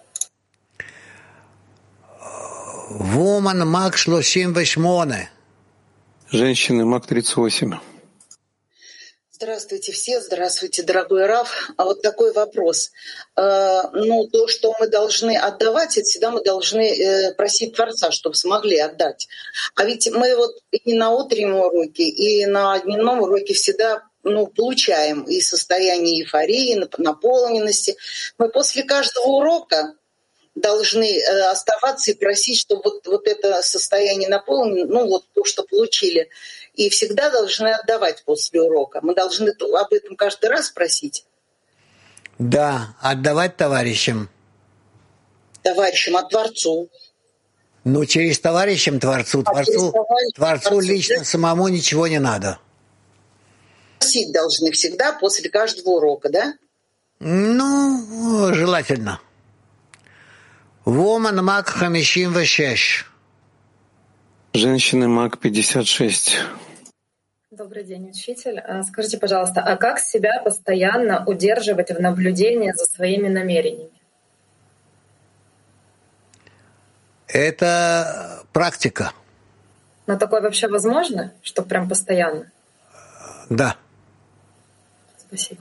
D: Woman МАК 38.
A: Женщины МАК 38.
F: Здравствуйте все, здравствуйте, дорогой Раф. А вот такой вопрос. То, что мы должны отдавать, это всегда мы должны просить Творца, чтобы смогли отдать. А ведь мы вот и на утреннем уроке, и на дневном уроке всегда получаем и состояние эйфории, наполненности. Мы после каждого урока должны оставаться и просить, чтобы вот это состояние наполнено, то, что получили, и всегда должны отдавать после урока. Мы должны об этом каждый раз просить.
D: Да, отдавать товарищам.
F: Товарищам, а Творцу?
D: Через товарищам Творцу. Творцу лично самому ничего не надо.
F: Просить должны всегда после каждого урока, да?
D: Желательно. Woman МАК 56.
A: Женщины МАК 56.
G: Добрый день, учитель. Скажите, пожалуйста, а как себя постоянно удерживать в наблюдении за своими намерениями?
D: Это практика.
G: Но такое вообще возможно, что прям постоянно?
D: Да.
G: Спасибо.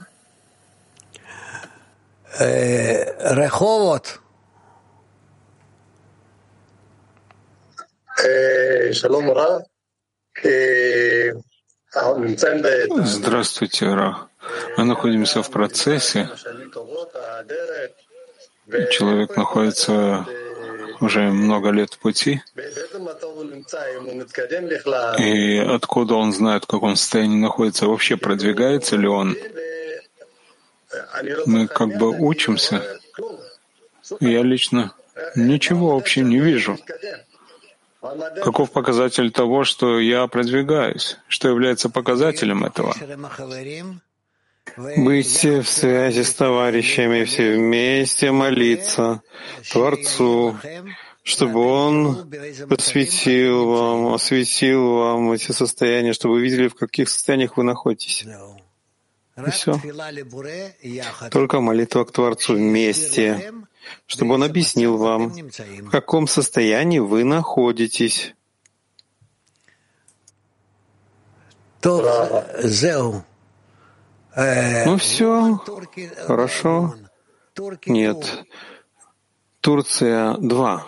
D: Реховод.
B: Здравствуйте, Ра. Мы находимся в процессе. Человек находится уже много лет в пути. И откуда он знает, в каком состоянии находится? Вообще продвигается ли он? Мы как бы учимся. Я лично ничего вообще не вижу. Каков показатель того, что я продвигаюсь? Что является показателем этого?
A: Быть в связи с товарищами, все вместе молиться Творцу, чтобы Он осветил вам эти состояния, чтобы вы видели, в каких состояниях вы находитесь. И все. Только молитва к Творцу вместе, чтобы Он объяснил вам, в каком состоянии вы находитесь. Все, хорошо. Нет. Турция 2.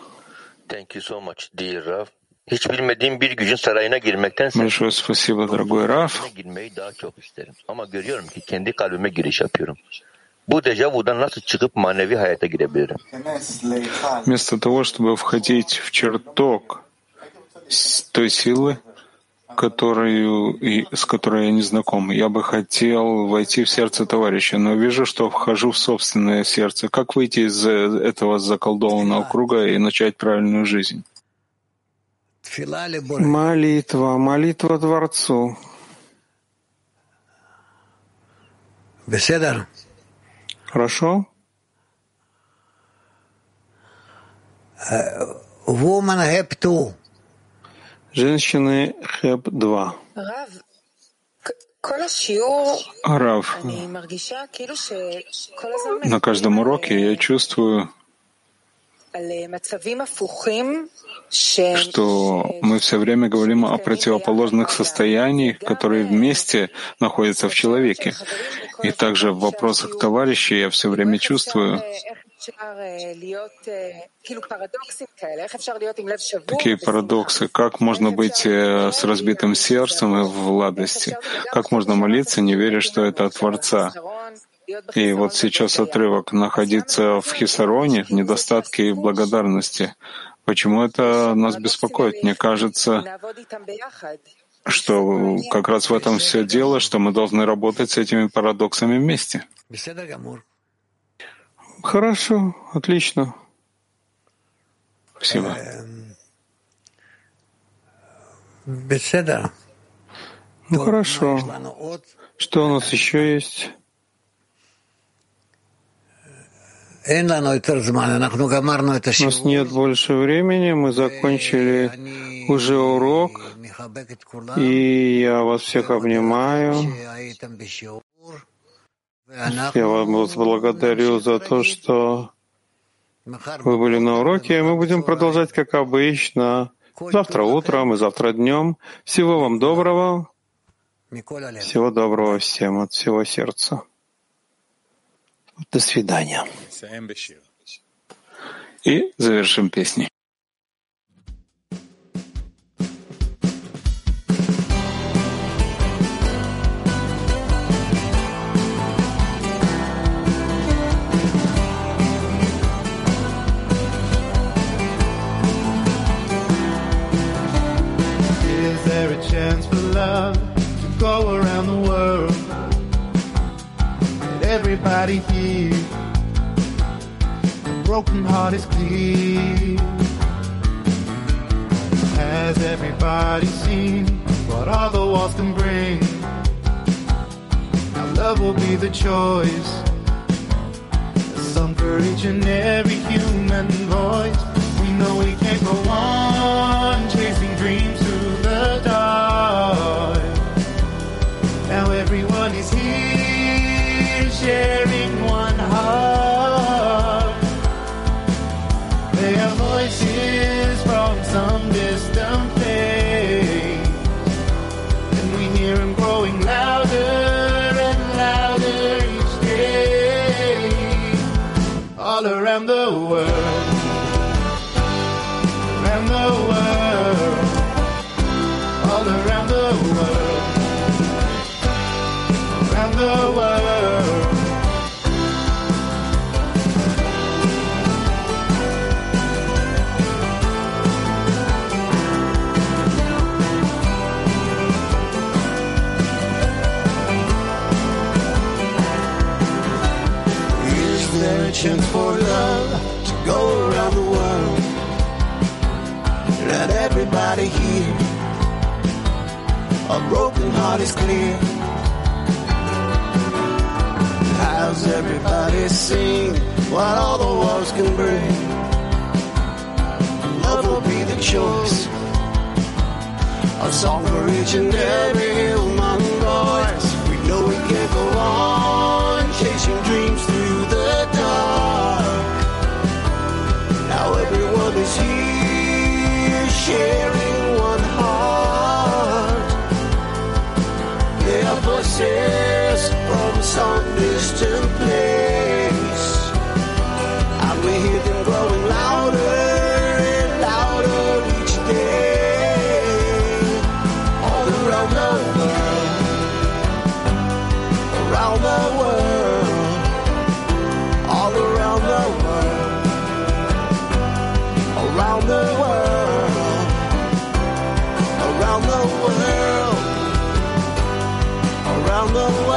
A: Большое спасибо, дорогой Раф. Вместо того, чтобы входить в чертог той силы, с которой я не знаком, я бы хотел войти в сердце товарища, но вижу, что вхожу в собственное сердце. Как выйти из этого заколдованного круга и начать правильную жизнь? Молитва Творцу. Хорошо?
D: Woman Heb 2.
A: Женщины Heb 2. Рав, на каждом уроке я чувствую, что мы все время говорим о противоположных состояниях, которые вместе находятся в человеке. И также в вопросах товарищей я все время чувствую такие парадоксы. Как можно быть с разбитым сердцем и в ладости? Как можно молиться, не веря, что это от Творца? И вот сейчас отрывок «Находиться в хисароне, в недостатке и благодарности». Почему это нас беспокоит? Мне кажется, что как раз в этом все дело, что мы должны работать с этими парадоксами вместе. Хорошо, отлично. Спасибо. Ну хорошо. Что у нас еще есть?
D: У
A: нас нет больше времени, мы закончили уже урок, и я вас всех обнимаю. Я вас благодарю за то, что вы были на уроке. Мы будем продолжать, как обычно, завтра утром и завтра днем. Всего вам доброго. Всего доброго всем от всего сердца. До свидания.
B: И завершим песней.
H: Is there a chance for love to go around the world? Let everybody hear. A broken heart is clear. Has everybody seen what all the walls can bring? Now love will be the choice. A song for each and every human voice. We know we can't go on chasing dreams through the dark. Now everyone is here sharing one heart. They are voices from some distant place, and we hear them growing louder and louder each day. All around the world, around the world, all around the world, around the world. Is there a chance for love to go around the world? Let everybody hear. A broken heart is clear. How's everybody seen what all the walls can bring? Love will be the choice. A song for each and every human voice. We know we can't go on chasing dreams through the dark. Now everyone is here sharing one heart. They are voices from some distant place, and we hear them growing louder and louder each day. All around the world, around the world, all around the world, around the world, around the world, around the world.